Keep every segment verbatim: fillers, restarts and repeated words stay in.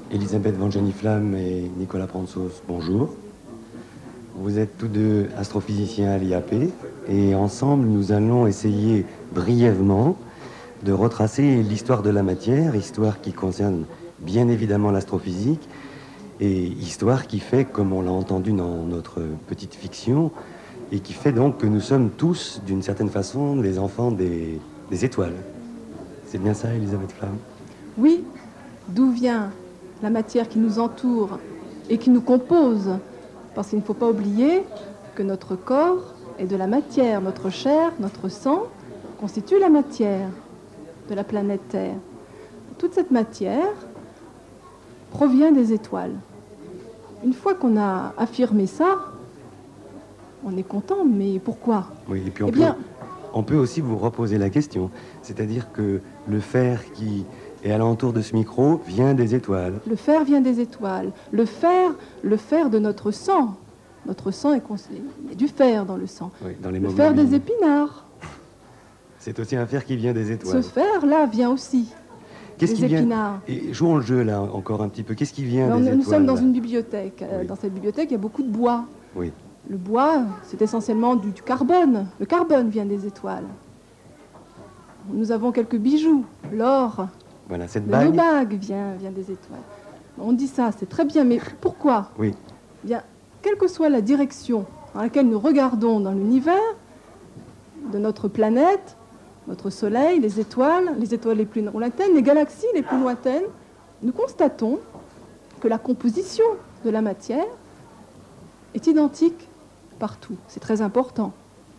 Elisabeth Vangeniflam et Nicolas Prantzos, bonjour. Vous êtes tous deux astrophysiciens à l'I A P et ensemble nous allons essayer brièvement de retracer l'histoire de la matière, histoire qui concerne bien évidemment l'astrophysique et histoire qui fait, comme on l'a entendu dans notre petite fiction, et qui fait donc que nous sommes tous, d'une certaine façon, les enfants des, des étoiles. C'est bien ça, Elisabeth Flam? Oui, d'où vient la matière qui nous entoure et qui nous compose? Parce qu'il ne faut pas oublier que notre corps est de la matière, notre chair, notre sang constitue la matière de la planète Terre. Toute cette matière provient des étoiles. Une fois qu'on a affirmé ça, on est content, mais pourquoi? Oui, et puis on, eh peut, bien, on peut aussi vous reposer la question, c'est-à-dire que le fer qui est alentour de ce micro vient des étoiles. Le fer vient des étoiles. Le fer, le fer de notre sang. Notre sang est constitué. Il y a du fer dans le sang. Oui, dans les le fer des épinards. C'est aussi un fer qui vient des étoiles. Ce fer-là vient aussi. Qu'est-ce qui vient? Épinards. Et jouons le jeu là encore un petit peu. Qu'est-ce qui vient Alors, des nous, étoiles? Nous sommes dans là une bibliothèque. Oui. Dans cette bibliothèque, il y a beaucoup de bois. Oui. Le bois, c'est essentiellement du, du carbone. Le carbone vient des étoiles. Nous avons quelques bijoux. L'or. Voilà, cette Le bague. bague vient, vient des étoiles. On dit ça, c'est très bien, mais pourquoi? Oui. Bien, quelle que soit la direction dans laquelle nous regardons dans l'univers, de notre planète, notre Soleil, les étoiles, les étoiles les plus lointaines, les galaxies les plus lointaines, nous constatons que la composition de la matière est identique partout. C'est très important.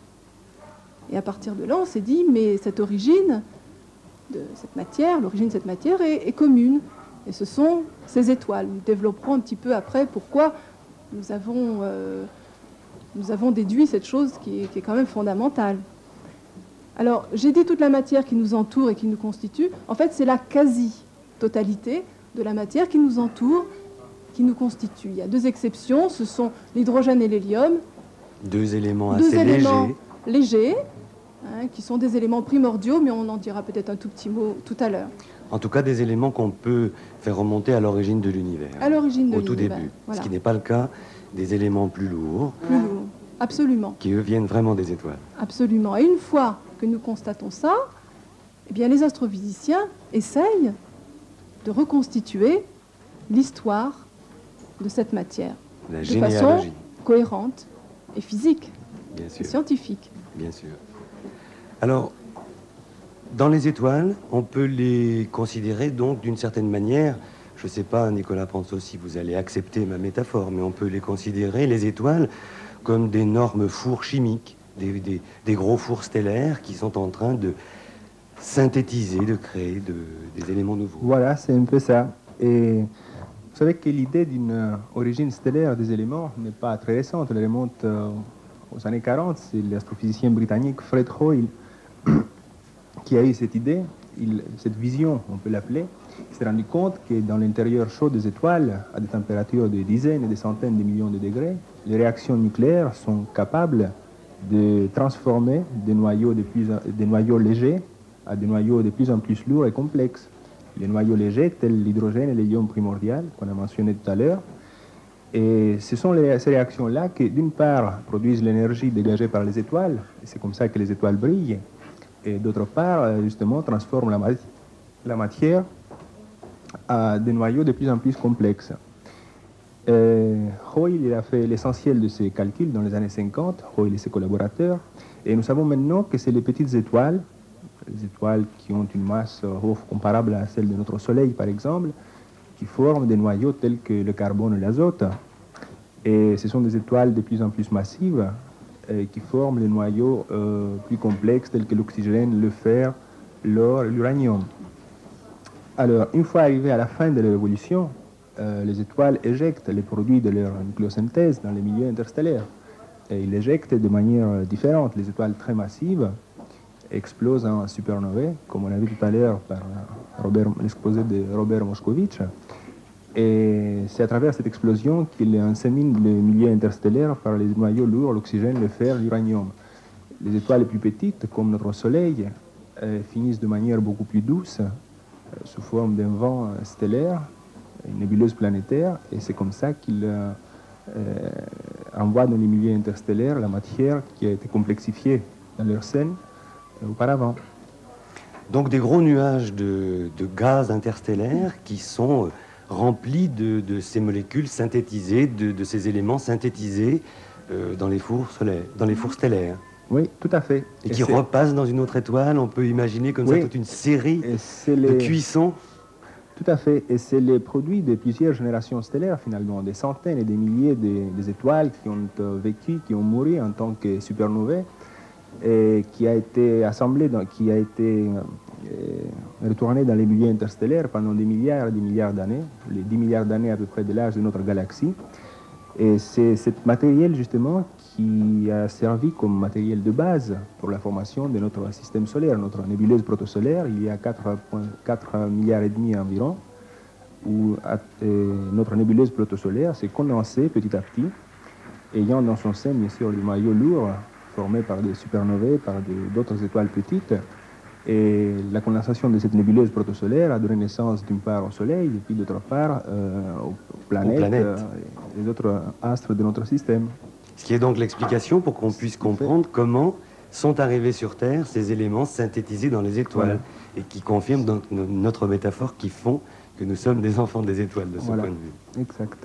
Et à partir de là, on s'est dit, mais cette origine de cette matière, l'origine de cette matière est, est commune. Et ce sont ces étoiles. Nous développerons un petit peu après pourquoi nous avons, euh, nous avons déduit cette chose qui est, qui est quand même fondamentale. Alors, j'ai dit toute la matière qui nous entoure et qui nous constitue. En fait, c'est la quasi-totalité de la matière qui nous entoure, qui nous constitue. Il y a deux exceptions, ce sont l'hydrogène et l'hélium. Deux éléments deux assez éléments légers. légers, hein, qui sont des éléments primordiaux, mais on en dira peut-être un tout petit mot tout à l'heure. En tout cas, des éléments qu'on peut faire remonter à l'origine de l'univers. À l'origine de Au tout l'univers, début. voilà. Ce qui n'est pas le cas des éléments plus lourds. Plus lourd. Absolument. Qui, eux, viennent vraiment des étoiles. Absolument. Et une fois que nous constatons ça, eh bien, les astrophysiciens essayent de reconstituer l'histoire de cette matière. La de généalogie. façon cohérente et physique, Bien et sûr. scientifique. Bien sûr. Alors, dans les étoiles, on peut les considérer donc d'une certaine manière, je ne sais pas, Nicolas Prantzos, si vous allez accepter ma métaphore, mais on peut les considérer, les étoiles, comme d'énormes fours chimiques, des, des, des gros fours stellaires qui sont en train de synthétiser, de créer de, des éléments nouveaux. Voilà, c'est un peu ça. Et vous savez que l'idée d'une origine stellaire des éléments n'est pas très récente, elle remonte euh, aux années quarante, c'est l'astrophysicien britannique Fred Hoyle qui a eu cette idée, il, cette vision, on peut l'appeler. Il s'est rendu compte que dans l'intérieur chaud des étoiles, à des températures de dizaines et des centaines de millions de degrés, les réactions nucléaires sont capables de transformer des noyaux, de plus, des noyaux légers à des noyaux de plus en plus lourds et complexes. Les noyaux légers, tels l'hydrogène et l'hélium primordial, qu'on a mentionné tout à l'heure. Et ce sont les, ces réactions-là qui, d'une part, produisent l'énergie dégagée par les étoiles, et c'est comme ça que les étoiles brillent, et d'autre part, justement, transforment la, la matière à des noyaux de plus en plus complexes. Euh, Hoyle il a fait l'essentiel de ces calculs dans les années cinquante, Hoyle et ses collaborateurs, et nous savons maintenant que c'est les petites étoiles, les étoiles qui ont une masse euh, comparable à celle de notre Soleil, par exemple, qui forment des noyaux tels que le carbone et l'azote. Et ce sont des étoiles de plus en plus massives euh, qui forment les noyaux euh, plus complexes tels que l'oxygène, le fer, l'or et l'uranium. Alors, une fois arrivées à la fin de leur évolution, euh, les étoiles éjectent les produits de leur nucléosynthèse dans les milieux interstellaires. Et ils l'éjectent de manière différente. Les étoiles très massives explosent en supernovae, comme on a vu tout à l'heure par l'exposé de Robert Moscovitch. Et c'est à travers cette explosion qu'il insémine le milieu interstellaire par les noyaux lourds, l'oxygène, le fer, l'uranium. Les étoiles les plus petites, comme notre Soleil, euh, finissent de manière beaucoup plus douce, euh, sous forme d'un vent stellaire, une nébuleuse planétaire, et c'est comme ça qu'il euh, euh, envoie dans les milieux interstellaires la matière qui a été complexifiée dans leur scène euh, auparavant. Donc des gros nuages de, de gaz interstellaires qui sont euh, remplis de, de ces molécules synthétisées, de, de ces éléments synthétisés euh, dans les fours solaires, dans les fours stellaires. Oui, tout à fait. Et, et qui repassent dans une autre étoile. On peut imaginer comme oui. ça toute une série de les... cuissons. Tout à fait. Et c'est les produits de plusieurs générations stellaires, finalement, des centaines et des milliers de, des étoiles qui ont euh, vécu, qui ont mouru en tant que supernovae, et qui a été assemblé, dans, qui a été euh, retourné dans les milieux interstellaires pendant des milliards et des milliards d'années, les dix milliards d'années à peu près de l'âge de notre galaxie. Et c'est ce matériel, justement, qui a servi comme matériel de base pour la formation de notre système solaire, notre nébuleuse protosolaire, il y a quatre milliards et demi environ, où euh, notre nébuleuse protosolaire s'est condensée petit à petit, ayant dans son sein, bien sûr, le maillot lourd, formé par des supernovae, par d'autres étoiles petites. Et la condensation de cette nébuleuse protosolaire a donné naissance d'une part au Soleil et puis d'autre part euh, aux planètes, aux planètes. Euh, et les autres astres de notre système. Ce qui est donc l'explication pour qu'on puisse comprendre comment sont arrivés sur Terre ces éléments synthétisés dans les étoiles, voilà. Et qui confirment donc notre métaphore qui font que nous sommes des enfants des étoiles de ce voilà. point de vue. Exact.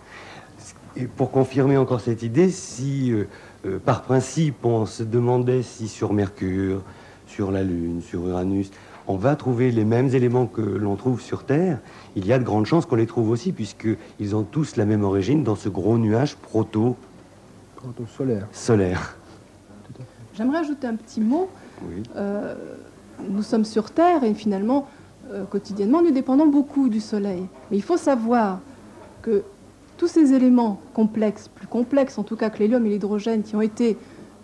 Et pour confirmer encore cette idée, si euh, euh, par principe on se demandait si sur Mercure, sur la Lune, sur Uranus, on va trouver les mêmes éléments que l'on trouve sur Terre, il y a de grandes chances qu'on les trouve aussi, puisqu'ils ont tous la même origine dans ce gros nuage proto... proto-solaire. Solaire. J'aimerais ajouter un petit mot. Oui. Euh, nous sommes sur Terre et finalement, euh, quotidiennement, nous dépendons beaucoup du Soleil. Mais il faut savoir que tous ces éléments complexes, plus complexes en tout cas que l'hélium et l'hydrogène, qui ont été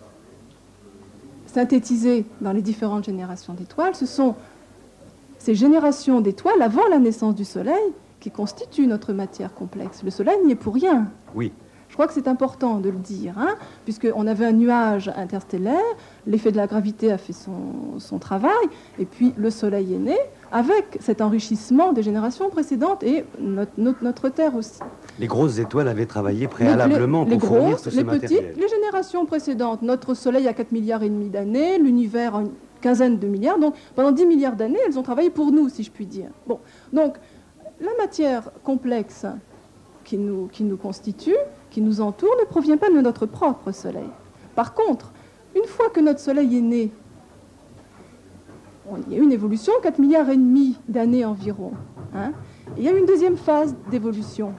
synthétisés dans les différentes générations d'étoiles, ce sont ces générations d'étoiles avant la naissance du Soleil qui constituent notre matière complexe. Le Soleil n'y est pour rien. Oui. Je crois que c'est important de le dire, hein, puisqu'on avait un nuage interstellaire, l'effet de la gravité a fait son, son travail, et puis le Soleil est né avec cet enrichissement des générations précédentes et notre, notre, notre Terre aussi. Les grosses étoiles avaient travaillé préalablement les, les, pour les fournir grosses, tout ce les matériel. Petites, les générations précédentes, notre Soleil a quatre milliards et demi d'années, l'univers a une quinzaine de milliards, donc pendant dix milliards d'années, elles ont travaillé pour nous, si je puis dire. Bon, donc la matière complexe qui nous, qui nous constitue, qui nous entoure, ne provient pas de notre propre Soleil. Par contre, une fois que notre Soleil est né, il y a eu une évolution, quatre milliards et demi d'années environ. Hein, et il y a eu une deuxième phase d'évolution.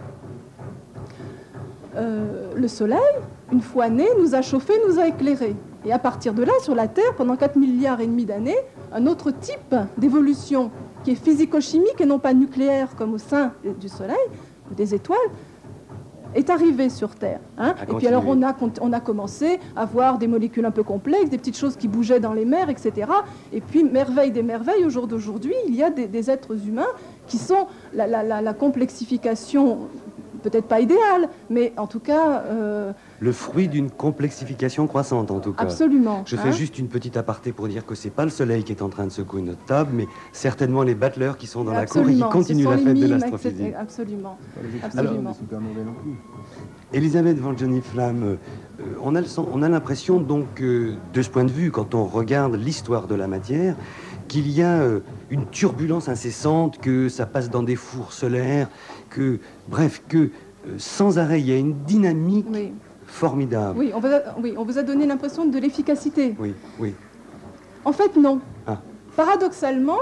Euh, le Soleil, une fois né, nous a chauffé, nous a éclairé. Et à partir de là, sur la Terre, pendant quatre milliards et demi d'années, un autre type d'évolution qui est physico-chimique et non pas nucléaire comme au sein du Soleil, ou des étoiles, est arrivé sur Terre. Hein. Et puis alors on a, on a commencé à voir des molécules un peu complexes, des petites choses qui bougeaient dans les mers, et cetera. Et puis, merveille des merveilles, au jour d'aujourd'hui, il y a des, des êtres humains qui sont la, la, la, la complexification, peut-être pas idéale, mais en tout cas... Euh, le fruit d'une complexification croissante, en tout cas. Absolument. Je hein. fais juste une petite aparté pour dire que c'est pas le Soleil qui est en train de secouer notre table, mais certainement les battleurs qui sont dans Absolument. la cour et qui continuent la fête de l'astrophysique. Absolument. Absolument. Elisabeth Vangenis-Flamme, euh, on a l'impression donc, euh, de ce point de vue, quand on regarde l'histoire de la matière, qu'il y a euh, une turbulence incessante, que ça passe dans des fours solaires, que, bref, que euh, sans arrêt, il y a une dynamique oui. formidable. Oui, on vous a, oui, on vous a donné l'impression de l'efficacité. Oui, oui. En fait, non. Ah. Paradoxalement,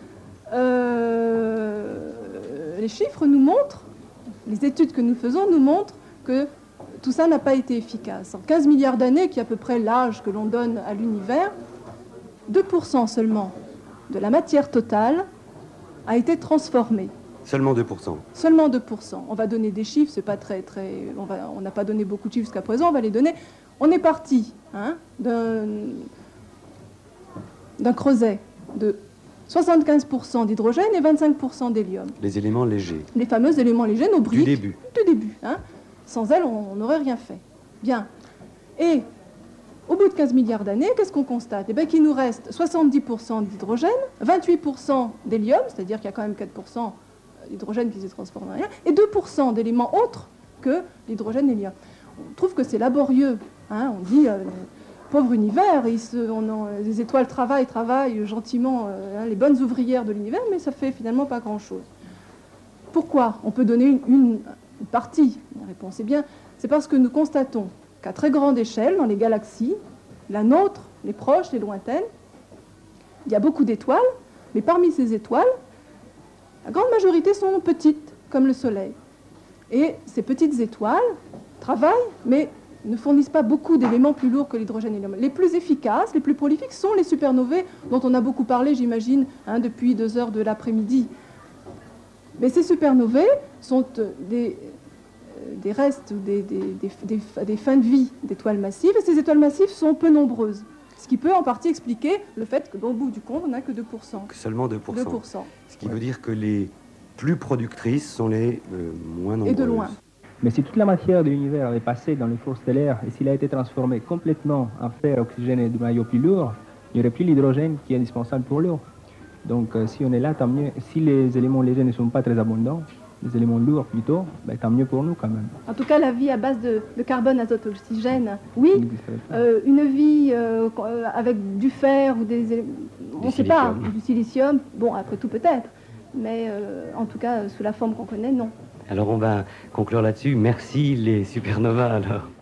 euh, les chiffres nous montrent, les études que nous faisons nous montrent que tout ça n'a pas été efficace. En quinze milliards d'années, qui est à peu près l'âge que l'on donne à l'univers, deux pour cent seulement de la matière totale a été transformée. Seulement deux pour cent. Seulement deux pour cent. On va donner des chiffres, c'est pas très, très... On n'a pas donné beaucoup de chiffres jusqu'à présent, on va les donner. On est parti hein, d'un d'un creuset de soixante-quinze pour cent d'hydrogène et vingt-cinq pour cent d'hélium. Les éléments légers. Les fameux éléments légers, nos briques. Du début. Du début. Hein. Sans elles, on n'aurait rien fait. Bien. Et au bout de quinze milliards d'années, qu'est-ce qu'on constate? Eh bien, qu'il nous reste soixante-dix pour cent d'hydrogène, vingt-huit pour cent d'hélium, c'est-à-dire qu'il y a quand même quatre pour cent l'hydrogène qui se transforme en hélien, et deux pour cent d'éléments autres que l'hydrogène et l'hélium. On trouve que c'est laborieux. Hein, on dit, euh, pauvre univers, ils se, on en, les étoiles travaillent, travaillent gentiment, euh, hein, les bonnes ouvrières de l'univers, mais ça fait finalement pas grand-chose. Pourquoi? On peut donner une, une, une partie. La réponse est bien, c'est parce que nous constatons qu'à très grande échelle, dans les galaxies, la nôtre, les proches, les lointaines, il y a beaucoup d'étoiles, mais parmi ces étoiles, la grande majorité sont petites, comme le Soleil. Et ces petites étoiles travaillent, mais ne fournissent pas beaucoup d'éléments plus lourds que l'hydrogène et l'hélium. Les plus efficaces, les plus prolifiques sont les supernovae, dont on a beaucoup parlé, j'imagine, hein, depuis deux heures de l'après-midi. Mais ces supernovae sont euh, des, euh, des restes, des, des, des, des, des fins de vie d'étoiles massives, et ces étoiles massives sont peu nombreuses. Ce qui peut en partie expliquer le fait qu'au bout du compte, on n'a que deux pour cent. Que seulement deux pour cent. deux pour cent. Ce qui veut dire que les plus productrices sont les euh, moins nombreuses. Et de loin. Mais si toute la matière de l'univers avait passé dans le four stellaire et s'il a été transformé complètement en fer, oxygène et du maillot plus lourd, il n'y aurait plus l'hydrogène qui est indispensable pour l'eau. Donc euh, si on est là, tant mieux. Si les éléments légers ne sont pas très abondants, les éléments lourds plutôt, ben, tant mieux pour nous quand même. En tout cas, la vie à base de, de carbone, azote, oxygène, oui. Euh, une vie euh, avec du fer ou des éléments, on ne sait pas, du silicium, bon, après tout peut-être, mais euh, en tout cas, sous la forme qu'on connaît, non. Alors on va conclure là-dessus. Merci les supernovas alors.